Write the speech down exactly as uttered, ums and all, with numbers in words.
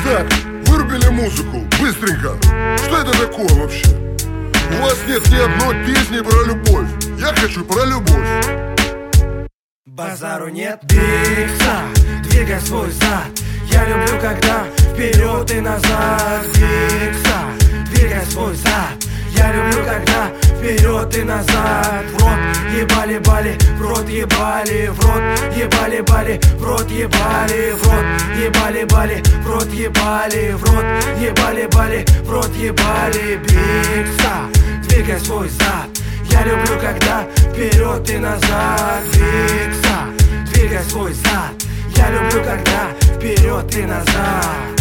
Так, вырубили музыку, быстренько. Что это такое вообще? У вас нет ни одной песни про любовь. Я хочу про любовь. Базару нет, бикса, двигай свой зад. Я люблю, когда вперед и назад. Бикса, двигай свой зад. Я люблю, когда вперед и назад. В рот ебали-бали, в рот ебали, в рот ебали-бали, в рот ебали, в рот ебали-бали, в рот ебали, в рот ебали-бали, в рот ебали. Бикса, двигай свой зад. Я люблю, когда вперед и назад. Бикса, двигай свой зад. Я люблю, когда вперед и назад.